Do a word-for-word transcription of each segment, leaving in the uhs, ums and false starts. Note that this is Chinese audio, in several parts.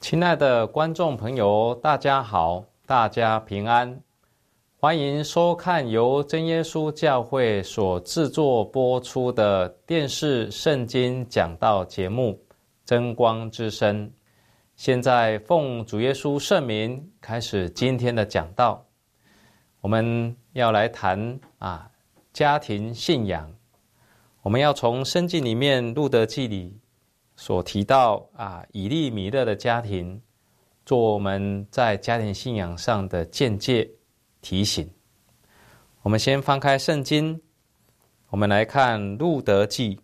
亲爱的观众朋友，大家好，大家平安，欢迎收看由真耶稣教会所制作播出的电视圣经讲道节目《真光之声》。现在奉主耶稣圣名开始今天的讲道，我们要来谈啊家庭信仰。我们要从圣经里面路得记里所提到啊，以利米勒的家庭，做我们在家庭信仰上的见解提醒。我们先翻开圣经，我们来看路得记。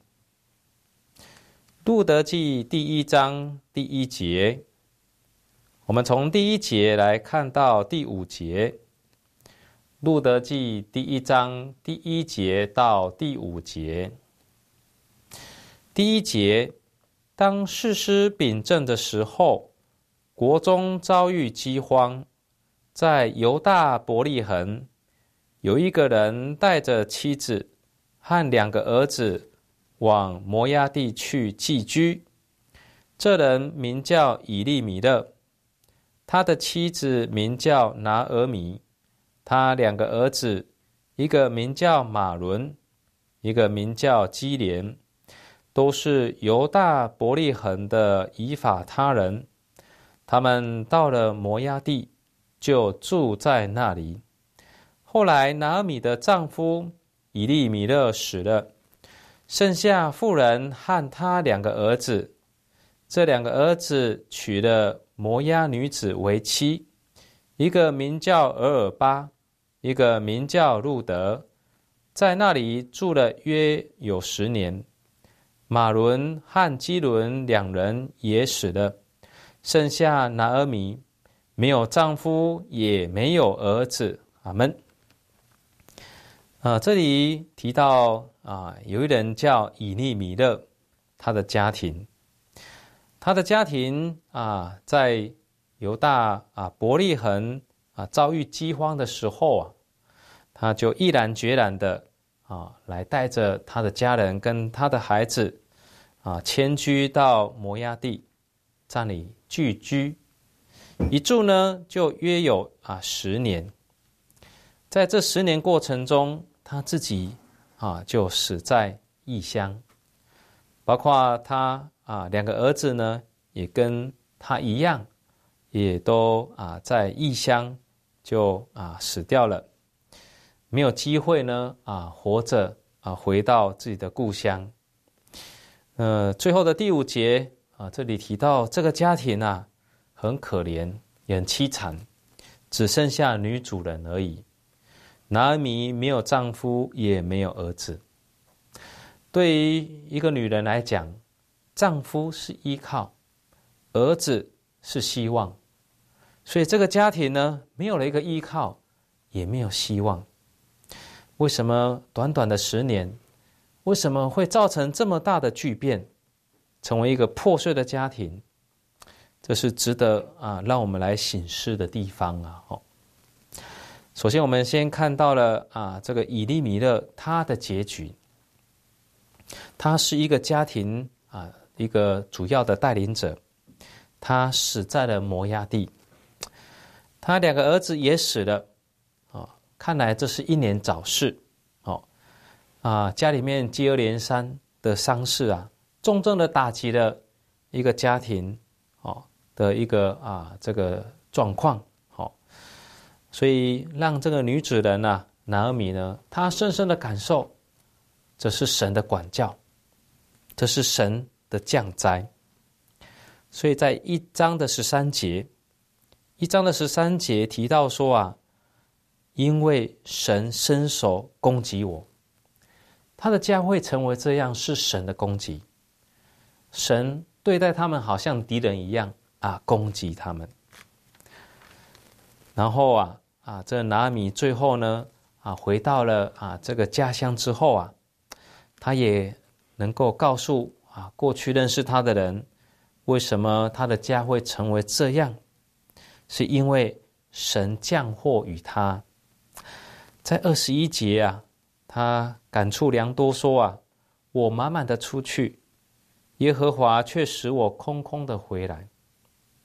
路得记第一章第一节，我们从第一节来看到第五节。路得记第一章第一节到第五节。第一节，当士师秉政的时候，国中遭遇饥荒，在犹大伯利恒，有一个人带着妻子和两个儿子往摩押地去寄居。这人名叫以利米勒，他的妻子名叫拿俄米，他两个儿子，一个名叫马伦，一个名叫基连，都是犹大伯利恒的以法他人。他们到了摩押地，就住在那里。后来拿俄米的丈夫以利米勒死了，剩下妇人和他两个儿子。这两个儿子娶了摩押女子为妻，一个名叫俄尔巴，一个名叫路得，在那里住了约有十年。马伦和基伦两人也死了，剩下拿俄米，没有丈夫，也没有儿子。阿们。啊，这里提到啊，有一人叫以利米勒，他的家庭，他的家庭啊，在犹大啊伯利恒啊遭遇饥荒的时候啊，他就毅然决然的啊，来带着他的家人跟他的孩子啊，迁居到摩押地，在那里聚居，一住呢就约有啊十年。在这十年过程中，他自己啊就死在异乡，包括他啊两个儿子呢，也跟他一样，也都啊在异乡就啊死掉了，没有机会呢啊活着啊回到自己的故乡。呃，最后的第五节啊，这里提到这个家庭啊，很可怜，也很凄惨，只剩下女主人而已。拿俄米没有丈夫，也没有儿子。对于一个女人来讲，丈夫是依靠，儿子是希望，所以这个家庭呢，没有了一个依靠，也没有希望。为什么短短的十年？为什么会造成这么大的巨变，成为一个破碎的家庭？这是值得啊，让我们来省思的地方啊。哦，首先我们先看到了啊，这个以利米勒他的结局，他是一个家庭啊，一个主要的带领者，他死在了摩押地，他两个儿子也死了啊，看来这是英年早逝。啊，家里面接二连三的丧事啊，重重的打击了一个家庭哦的一个啊这个状况，好、哦，所以让这个女主人啊拿俄米呢，她深深的感受，这是神的管教，这是神的降灾。所以在一章的十三节，一章的十三节提到说啊，因为神伸手攻击我。他的家会成为这样，是神的攻击。神对待他们好像敌人一样啊，攻击他们。然后啊啊，这拿俄米最后呢啊，回到了啊这个家乡之后啊，他也能够告诉啊过去认识他的人，为什么他的家会成为这样，是因为神降祸与他。在二十一节啊。他感触良多，说啊，我满满的出去，耶和华却使我空空的回来。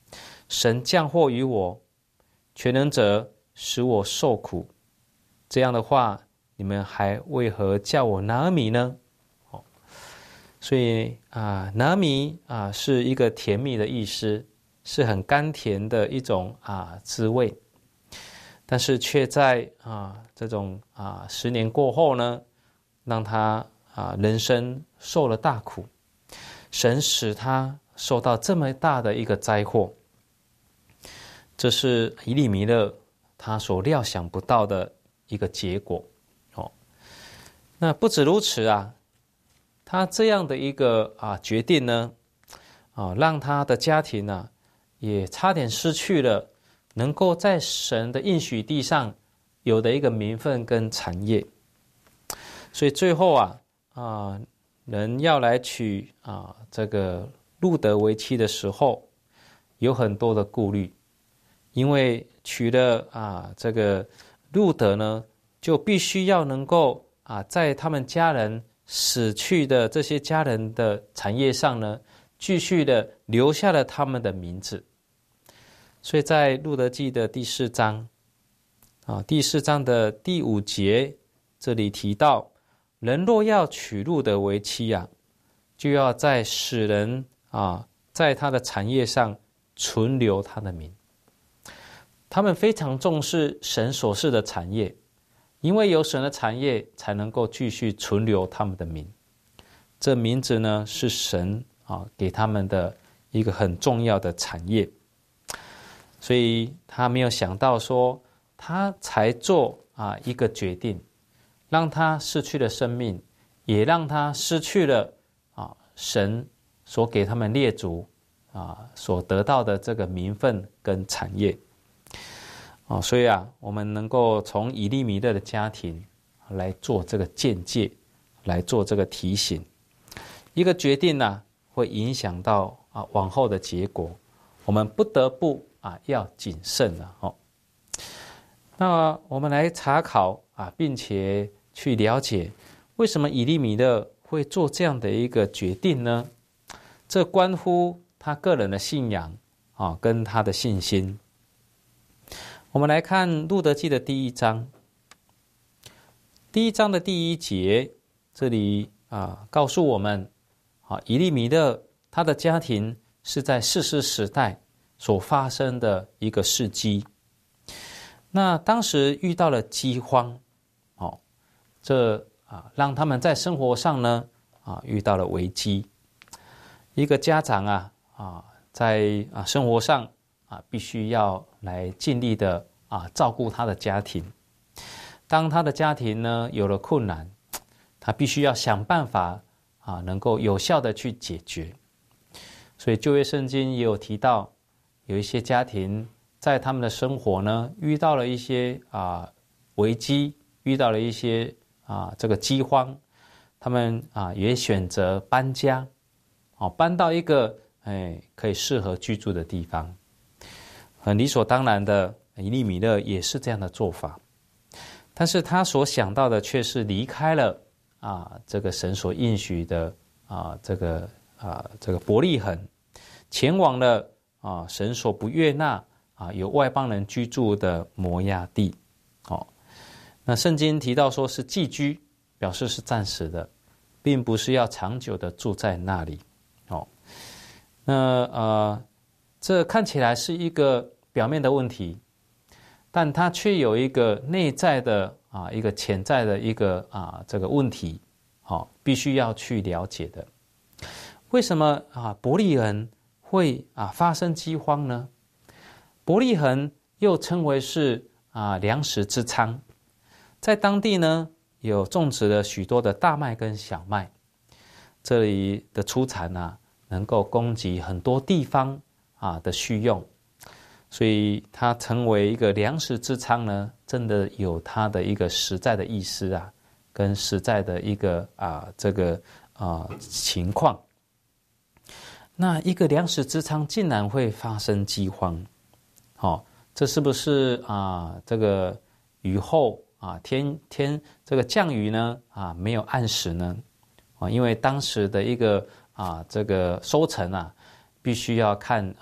神降祸于我，全能者使我受苦。这样的话，你们还为何叫我拿俄米呢？哦，所以啊，拿俄米啊是一个甜蜜的意思，是很甘甜的一种啊滋味。但是却在啊这种啊十年过后呢，让他啊人生受了大苦，神使他受到这么大的一个灾祸，这是以利米勒他所料想不到的一个结果。哦，那不止如此啊，他这样的一个啊决定呢，啊让他的家庭呢、啊、也差点失去了能够在神的应许地上有的一个名分跟产业。所以最后啊啊人要来娶啊这个路德为妻的时候，有很多的顾虑，因为娶了啊这个路德呢，就必须要能够啊在他们家人死去的这些家人的产业上呢，继续的留下了他们的名字。所以在路德记的第四章啊，第四章的第五节，这里提到，人若要娶路德为妻啊，就要在使人啊，在他的产业上存留他的名。他们非常重视神所赐的产业，因为有神的产业，才能够继续存留他们的名。这名字呢，是神啊给他们的一个很重要的产业。所以他没有想到说，他才做啊一个决定，让他失去了生命，也让他失去了啊神所给他们列祖啊所得到的这个名分跟产业。哦，所以啊，我们能够从以利米勒的家庭来做这个见解，来做这个提醒。一个决定呢、啊，会影响到啊往后的结果，我们不得不啊要谨慎了哦。那我们来查考啊，并且去了解为什么以利米勒会做这样的一个决定呢？这关乎他个人的信仰啊，跟他的信心。我们来看路德记的第一章，第一章的第一节，这里啊告诉我们，啊以利米勒他的家庭是在士师时代所发生的一个事迹。那当时遇到了饥荒，哦，这啊让他们在生活上呢啊遇到了危机。一个家长啊啊在啊生活上啊必须要来尽力的啊照顾他的家庭。当他的家庭呢有了困难，他必须要想办法啊能够有效的去解决。所以旧约圣经也有提到，有一些家庭在他们的生活呢遇到了一些啊危机，遇到了一些啊这个饥荒，他们啊也选择搬家，哦搬到一个哎可以适合居住的地方。很理所当然的，以利米勒也是这样的做法，但是他所想到的却是离开了啊这个神所应许的啊这个啊这个伯利恒，前往了啊神所不悦纳啊有外邦人居住的摩押地。哦，那圣经提到说是寄居，表示是暂时的，并不是要长久的住在那里。哦，那呃这看起来是一个表面的问题，但它却有一个内在的啊一个潜在的一个啊这个问题，好、哦，必须要去了解的。为什么啊伯利恒会啊发生饥荒呢？伯利恒又称为是啊粮食之仓，在当地呢有种植了许多的大麦跟小麦，这里的出产啊能够供给很多地方啊的需用，所以它成为一个粮食之仓呢，真的有它的一个实在的意思啊，跟实在的一个啊这个啊情况。那一个粮食之仓竟然会发生饥荒，哦，这是不是啊这个雨后啊天天这个降雨呢啊没有按时呢？啊，因为当时的一个啊这个收成啊，必须要看啊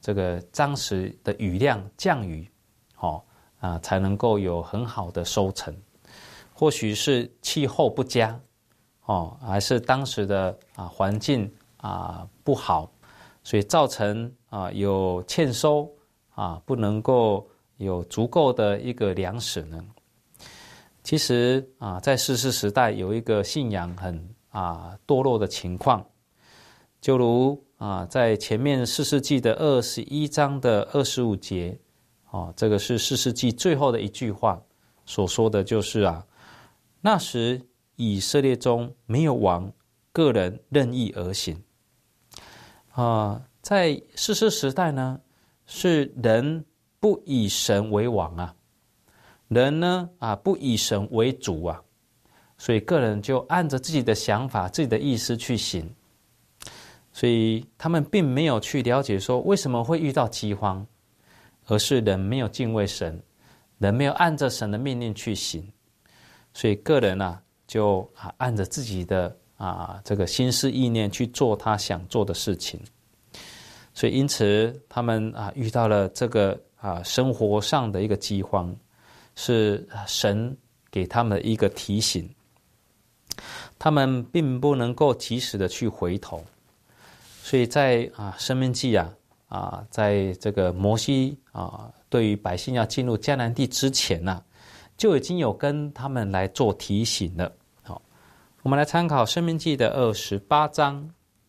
这个当时的雨量降雨，哦啊才能够有很好的收成。或许是气候不佳，哦，还是当时的啊环境啊不好，所以造成啊有欠收啊，不能够有足够的一个粮食呢？其实啊，在士师时代有一个信仰很啊堕落的情况，就如啊在前面士师记的二十一章的二十五节，哦，这个是士师记最后的一句话所说的就是啊，那时以色列中没有王，个人任意而行。啊，在士师时代呢，是人不以神为王啊。人呢啊不以神为主啊，所以个人就按着自己的想法、自己的意思去行，所以他们并没有去了解说为什么会遇到饥荒，而是人没有敬畏神，人没有按着神的命令去行，所以个人啊就啊按着自己的啊这个心思意念去做他想做的事情，所以因此他们啊遇到了这个啊生活上的一个饥荒。是神给他们的一个提醒，他们并不能够及时的去回头，所以在啊申命记啊啊，在这个摩西啊对于百姓要进入迦南地之前呢、啊，就已经有跟他们来做提醒了。好，我们来参考申命记的二十八章，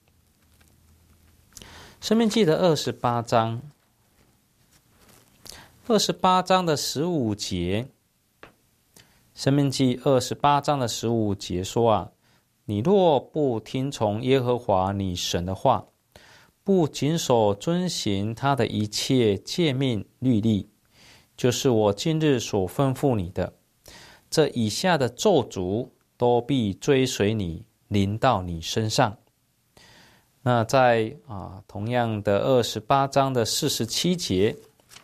申命记的二十八章。二十八章的十五节，申命记二十八章的十五节说啊，你若不听从耶和华你神的话，不谨守遵行他的一切诫命律例，就是我今日所吩咐你的，这以下的咒诅都必追随你，临到你身上。那在啊同样的二十八章的四十七节。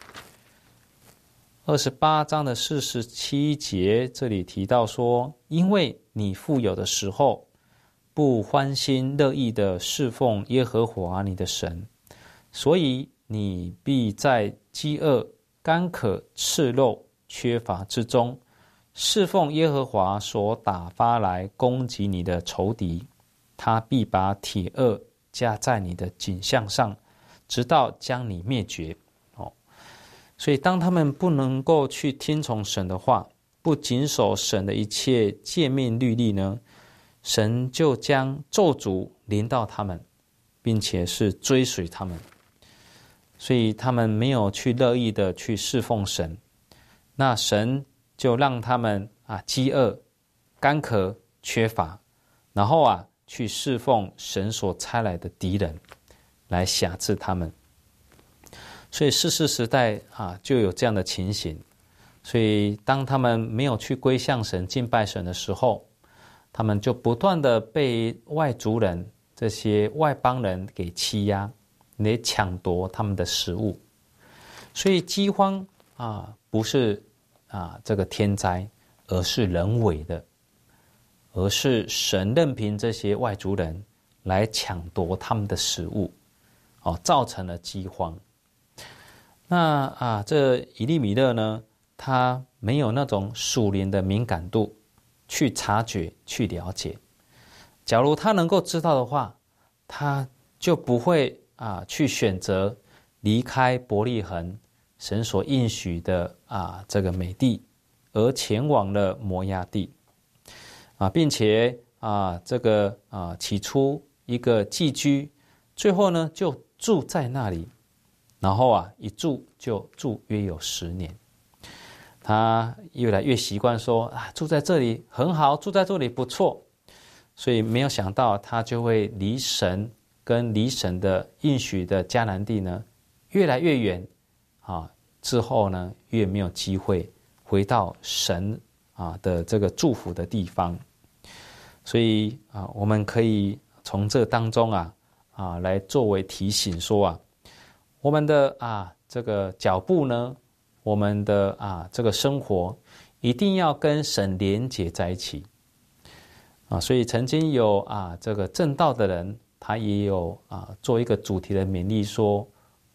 二十八章的四十七节，这里提到说，因为你富有的时候，不欢心乐意的侍奉耶和华你的神，所以你必在饥饿、干渴、赤肉、缺乏之中，侍奉耶和华所打发来攻击你的仇敌，他必把铁轭加在你的颈项上，直到将你灭绝。所以当他们不能够去听从神的话，不谨守神的一切诫命律例呢，神就将咒诅临到他们，并且是追随他们。所以他们没有去乐意的去侍奉神，那神就让他们啊饥饿、干渴、缺乏，然后啊去侍奉神所差来的敌人，来辖制他们。所以士师时代啊，就有这样的情形。所以当他们没有去归向神、敬拜神的时候，他们就不断的被外族人、这些外邦人给欺压，来抢夺他们的食物。所以饥荒啊，不是啊这个天灾，而是人为的，而是神任凭这些外族人来抢夺他们的食物，哦，造成了饥荒。那啊，这以利米勒呢，他没有那种属灵的敏感度去察觉、去了解。假如他能够知道的话，他就不会啊去选择离开伯利恒神所应许的啊这个美地，而前往了摩押地啊，并且啊这个啊起初一个寄居，最后呢就住在那里。然后啊，一住就住约有十年，他越来越习惯说啊，住在这里很好，住在这里不错，所以没有想到他就会离神跟离神的应许的迦南地呢越来越远啊，之后呢越没有机会回到神啊的这个祝福的地方，所以啊，我们可以从这当中啊啊来作为提醒说啊。我们的啊这个脚步呢，我们的啊这个生活一定要跟神连结在一起啊。所以曾经有啊这个正道的人，他也有啊做一个主题的勉励说，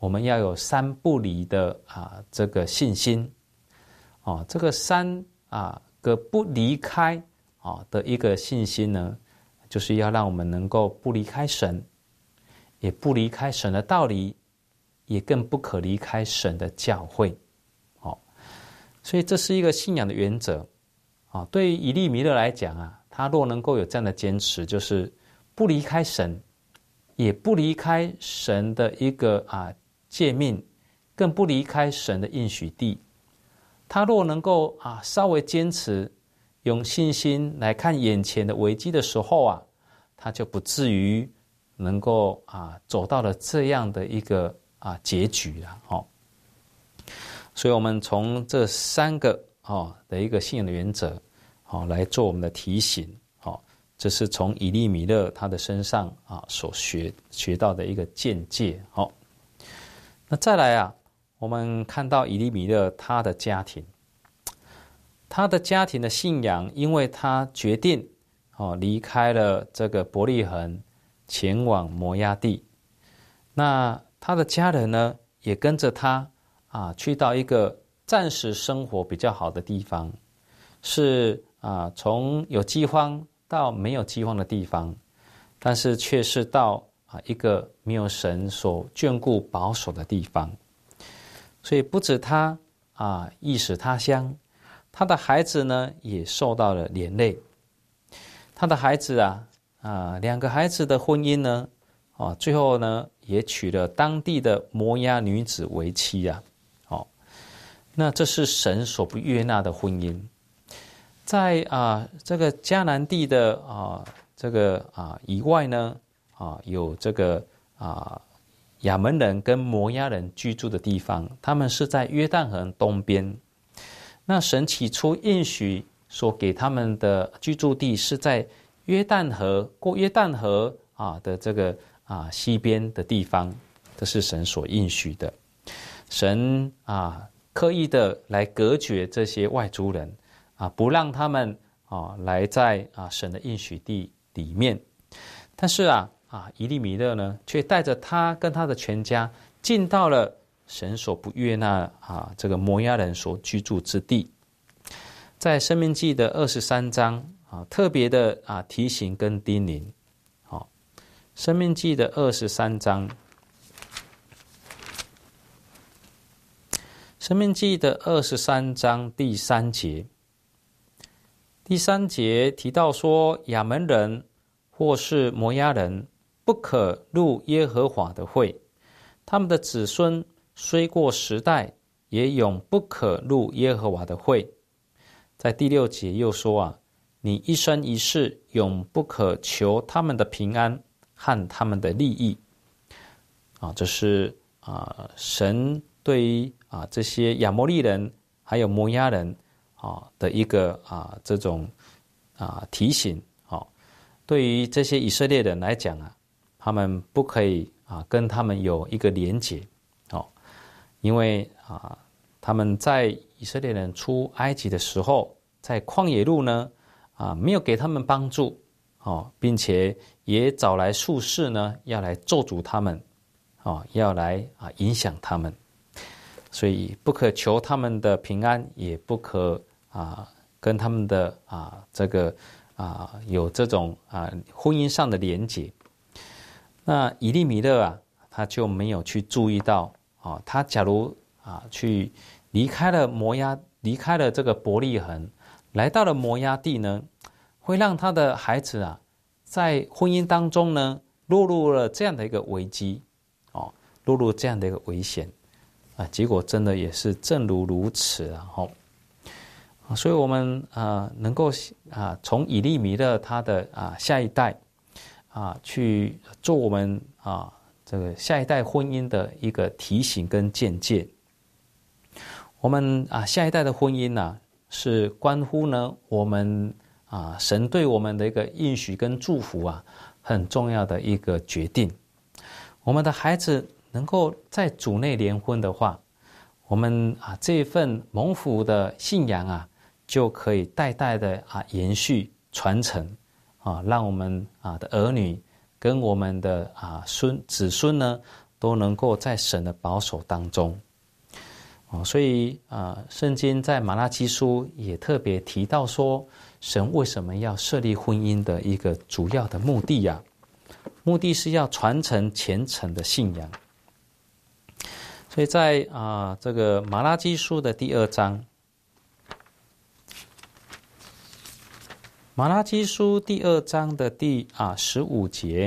我们要有三不离的啊这个信心，哦，这个三啊个不离开啊的一个信心呢，就是要让我们能够不离开神，也不离开神的道理，也更不可离开神的教会，哦，所以这是一个信仰的原则，啊，对于以利米勒来讲啊，他若能够有这样的坚持，就是不离开神，也不离开神的一个啊诫命，更不离开神的应许地。他若能够啊稍微坚持，用信心来看眼前的危机的时候啊，他就不至于能够啊走到了这样的一个啊结局了，哦。所以我们从这三个哦的一个信仰的原则，哦来做我们的提醒，哦，这是从以利米勒他的身上啊所学学到的一个见解，哦。那再来啊，我们看到以利米勒他的家庭，他的家庭的信仰，因为他决定哦离开了这个伯利恒，前往摩押地。那他的家人呢，也跟着他啊去到一个暂时生活比较好的地方，是啊从有饥荒到没有饥荒的地方，但是却是到啊一个没有神所眷顾保守的地方。所以不止他啊意识他乡，他的孩子呢也受到了连累。他的孩子啊啊两个孩子的婚姻呢，啊最后呢也娶了当地的摩押女子为妻啊。哦，那这是神所不悦纳的婚姻。在啊这个迦南地的啊这个啊以外呢，啊有这个啊亚门人跟摩押人居住的地方，他们是在约旦河东边。那神起初应许所给他们的居住地是在约旦河过约旦河啊的这个啊西边的地方，这是神所应许的。神啊刻意的来隔绝这些外族人啊，不让他们啊来在啊神的应许地里面。但是啊啊以利米勒呢，却带着他跟他的全家进到了神所不悦纳啊这个摩押人所居住之地。在申命记的二十三章啊，特别的啊提醒跟叮咛。好，申命记的二十三章，申命记的二十三章第三节，第三节提到说，亚门人或是摩押人不可入耶和华的会，他们的子孙虽过十代，也永不可入耶和华的会。在第六节又说啊，你一生一世永不可求他们的平安和他们的利益。啊，这是啊神对于啊这些亚摩利人还有摩押人啊的一个啊这种啊提醒。啊，对于这些以色列人来讲啊，他们不可以啊跟他们有一个连结。哦，因为啊他们在以色列人出埃及的时候，在旷野路呢，啊，没有给他们帮助，哦，并且也找来术士呢，要来咒诅他们，哦，要来啊影响他们，所以不可求他们的平安，也不可啊跟他们的啊这个啊有这种啊婚姻上的连结。那以利米勒啊，他就没有去注意到，啊，他假如啊去离开了摩押，离开了这个伯利恒，来到了摩押地呢，会让他的孩子啊，在婚姻当中呢，落入了这样的一个危机，哦，落入这样的一个危险，啊，结果真的也是正如如此啊，吼，啊，所以我们啊能够啊从以利米勒他的啊下一代啊去做我们啊这个下一代婚姻的一个提醒跟见解。我们啊下一代的婚姻呢、啊，是关乎呢我们啊神对我们的一个应许跟祝福啊很重要的一个决定。我们的孩子能够在主内联婚的话，我们啊这份蒙福的信仰啊就可以代代的啊延续传承啊，让我们啊的儿女跟我们的啊孙子孙呢都能够在神的保守当中。哦，所以啊、呃，圣经在马拉基书也特别提到说，神为什么要设立婚姻的一个主要的目的呀、啊？目的是要传承虔诚的信仰。所以在啊、呃、这个马拉基书的第二章，马拉基书第二章的第啊十五节，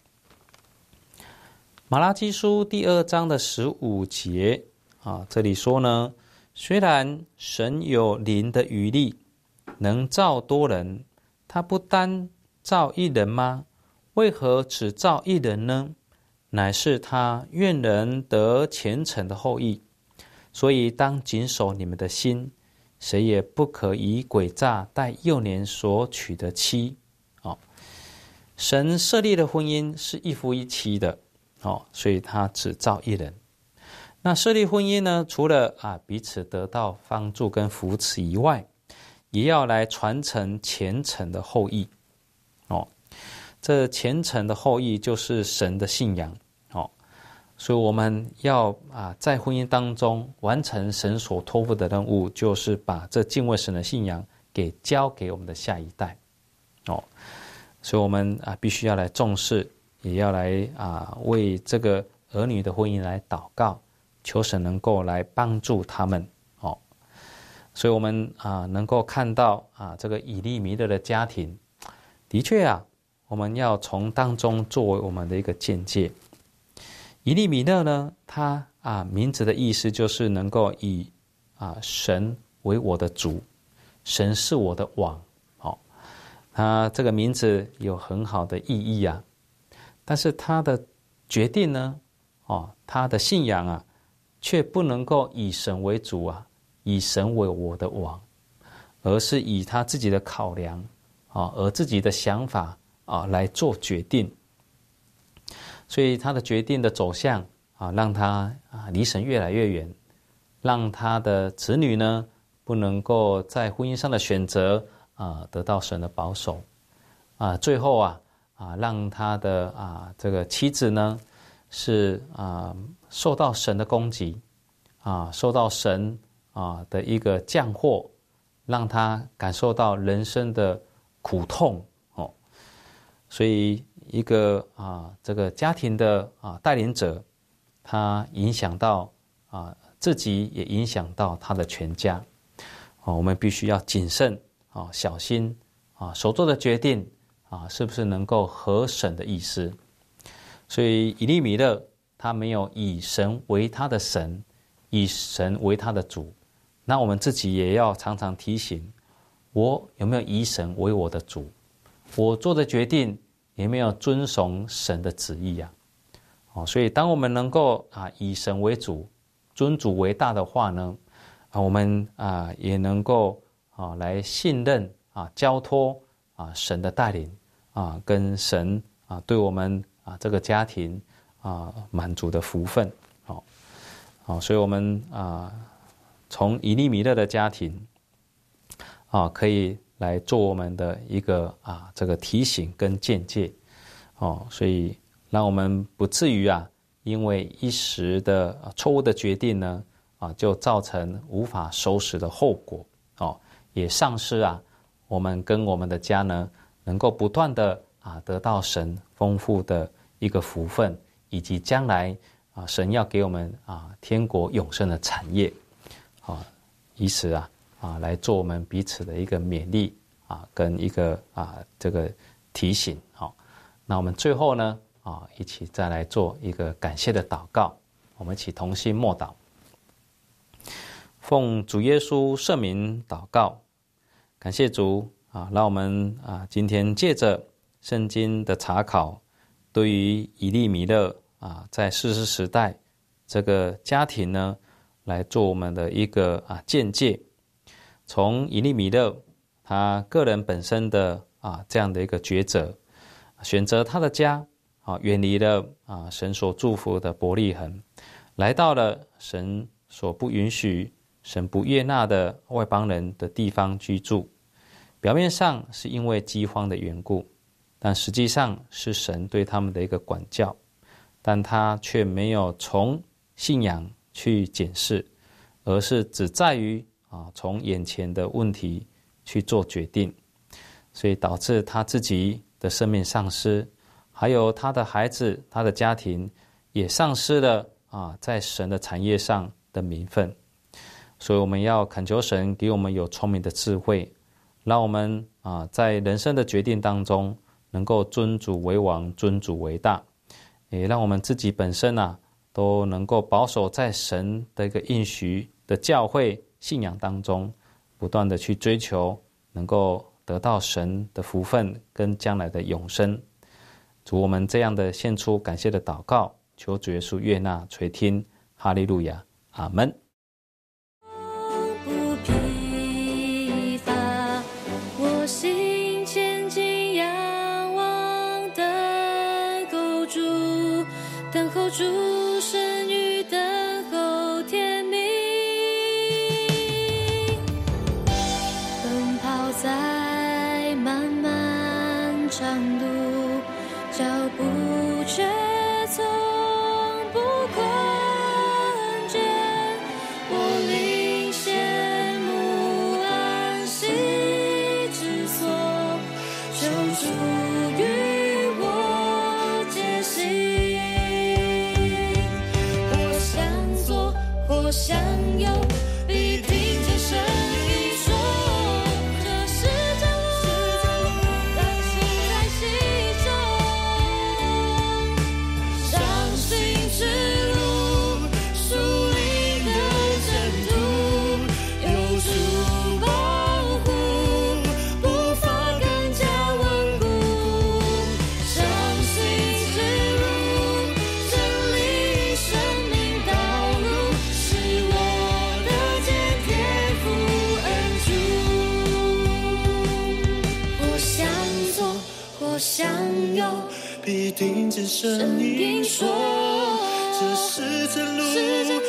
马拉基书第二章的十五节啊，这里说呢，虽然神有灵的余力，能造多人，他不单造一人吗？为何只造一人呢？乃是他愿人得虔诚的后裔，所以当谨守你们的心，谁也不可以诡诈待幼年所娶的妻。哦，神设立的婚姻是一夫一妻的，哦，所以他只造一人。那设立婚姻呢，除了啊彼此得到帮助跟扶持以外，也要来传承虔诚的后裔。哦，这虔诚的后裔就是神的信仰。哦，所以我们要啊在婚姻当中完成神所托付的任务，就是把这敬畏神的信仰给交给我们的下一代。哦，所以我们啊必须要来重视，也要来啊为这个儿女的婚姻来祷告，求神能够来帮助他们。哦，所以我们啊能够看到啊这个以利米勒的家庭，的确啊，我们要从当中作为我们的一个见解。以利米勒呢，他啊名字的意思就是能够以啊神为我的主，神是我的王。哦，他这个名字有很好的意义啊，但是他的决定呢，哦，他的信仰啊，却不能够以神为主啊，以神为我的王，而是以他自己的考量啊，而自己的想法啊来做决定。所以他的决定的走向啊，让他啊离神越来越远，让他的子女呢不能够在婚姻上的选择啊得到神的保守啊，最后啊啊让他的啊这个妻子呢是啊受到神的攻击啊，受到神啊的一个降祸，让他感受到人生的苦痛哦，所以。一个啊，这个家庭的啊带领者，他影响到啊自己，也影响到他的全家。啊，我们必须要谨慎啊，小心啊，所做的决定啊，是不是能够合神的意思？所以以利米勒他没有以神为他的神，以神为他的主。那我们自己也要常常提醒：我有没有以神为我的主？我做的决定。也没有遵从神的旨意啊，哦，所以当我们能够啊以神为主，尊主为大的话呢，啊我们啊也能够啊来信任啊交托啊神的带领啊跟神啊对我们啊这个家庭啊满足的福分，好，好，所以我们啊从以利米勒的家庭啊可以。来做我们的一个啊这个提醒跟见解，哦，所以让我们不至于啊因为一时的错误的决定呢啊就造成无法收拾的后果，哦，也丧失啊我们跟我们的家呢能够不断的啊得到神丰富的一个福分，以及将来啊神要给我们啊天国永生的产业，啊，以此啊。啊，来做我们彼此的一个勉励啊，跟一个啊这个提醒。好，那我们最后呢啊，一起再来做一个感谢的祷告。我们一起同心默祷，奉主耶稣圣名祷告，感谢主啊，让我们啊今天借着圣经的查考，对于以利米勒啊在士师时代这个家庭呢，来做我们的一个啊见解。从以利米勒他个人本身的啊这样的一个抉择，选择他的家啊，远离了啊神所祝福的伯利恒，来到了神所不允许、神不悦纳的外邦人的地方居住。表面上是因为饥荒的缘故，但实际上是神对他们的一个管教， 但他却没有从信仰去检视，而是只在于啊从眼前的问题去做决定，所以导致他自己的生命丧失，还有他的孩子、他的家庭也丧失了啊在神的产业上的名分。所以我们要恳求神给我们有聪明的智慧，让我们啊在人生的决定当中能够尊主为王，尊主为大，也让我们自己本身啊都能够保守在神的一个应许的教会信仰当中，不断的去追求，能够得到神的福分跟将来的永生。主，我们这样的献出感谢的祷告，求主耶稣悦纳垂听，哈利路亚，阿们。 不疲乏，我心前进仰望等候主，等候主生育，等候天明，奔跑在漫漫长路，脚步却从不困倦，我领羡慕安息之所，求主与我结行。或向左，或向右，必听见声音说，这是真路，让心在其中。上行之路，属灵的征途，有主保护，步伐更加稳固。上行之路，真理生命道路，是我的坚天父恩主。或向左，或向右， 必定之声音说，这是真路，